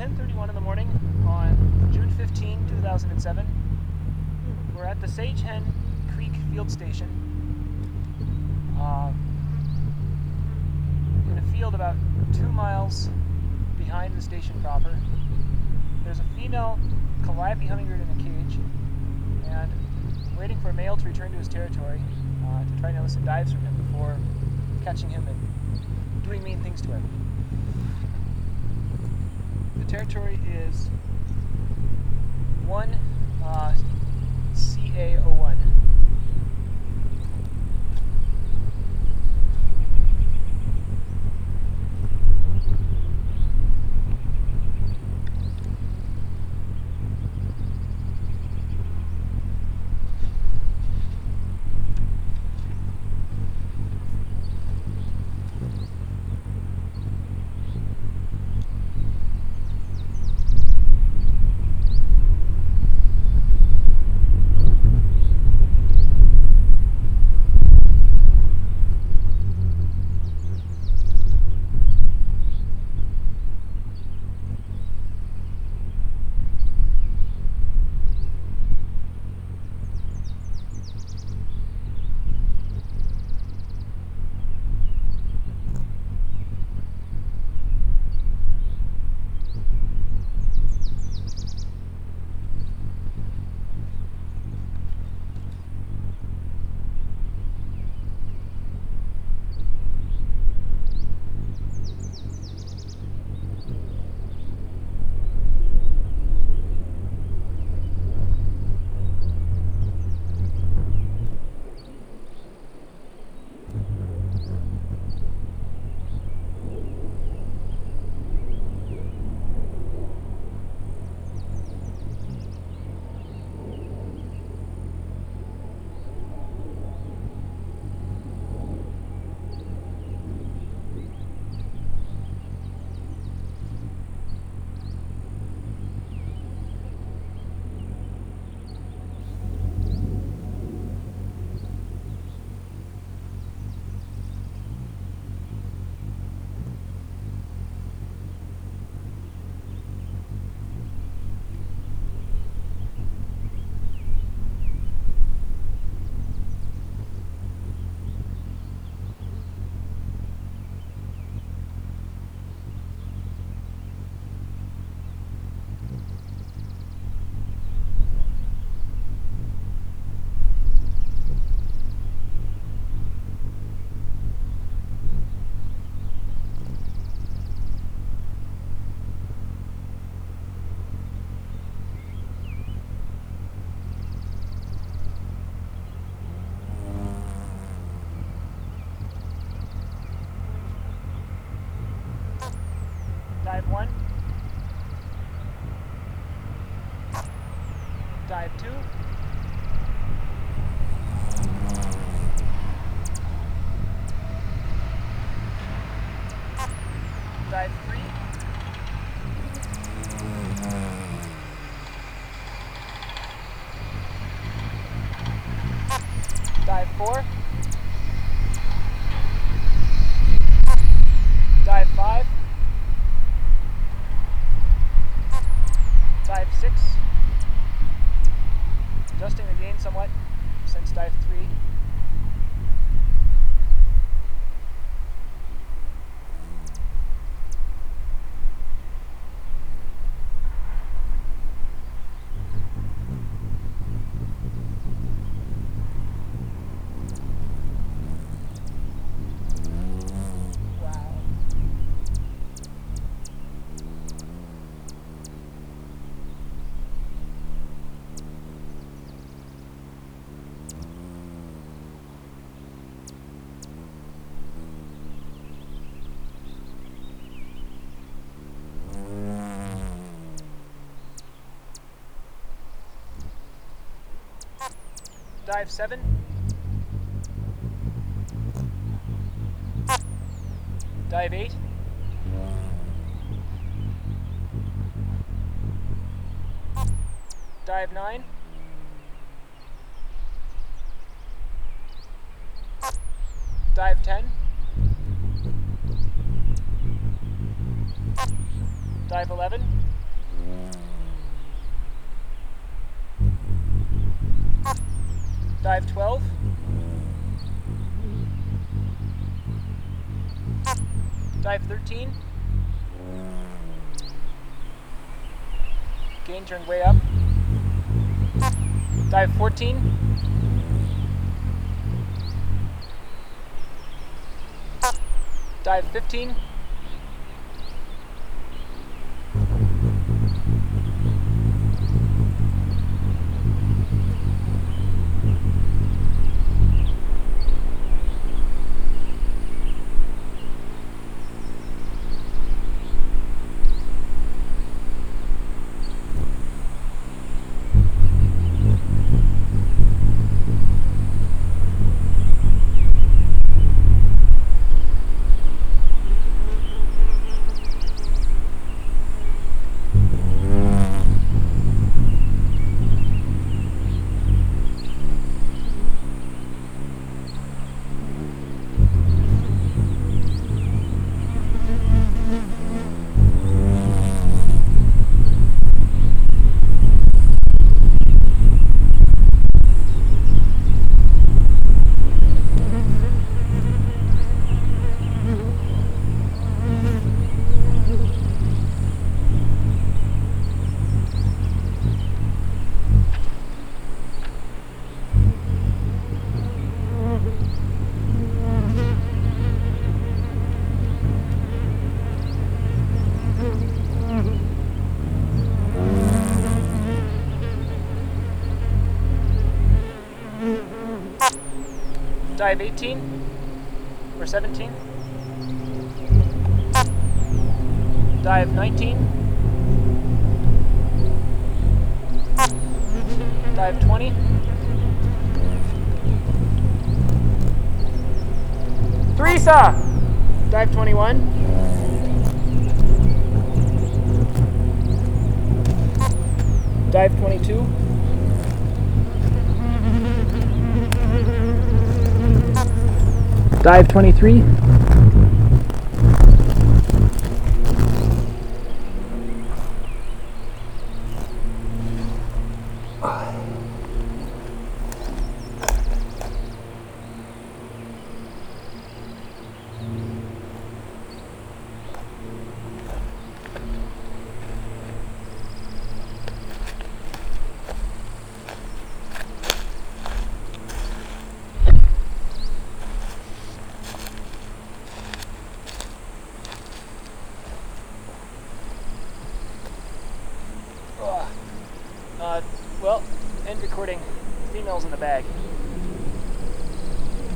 10:31 in the morning on June 15, 2007. We're at the Sage Hen Creek Field Station in a field about 2 miles behind the station proper. There's a female calliope hummingbird in a cage and waiting for a male to return to his territory to try and elicit dives from him before catching him and doing mean things to him. The territory is 1 CA01. Dive 1, dive 2, dive 3, dive 4, dive 5, dive 6, adjusting the gain somewhat since dive 3. Dive 7, dive 8, dive 9, dive 10, dive 11, Dive 12. Dive 13. Gain turned way up. Dive 14. Dive 15. Dive 18 or 17. Dive 19. Dive 20. Teresa! Dive 21. Dive 22. Dive 23. Well, end recording. Females in the bag.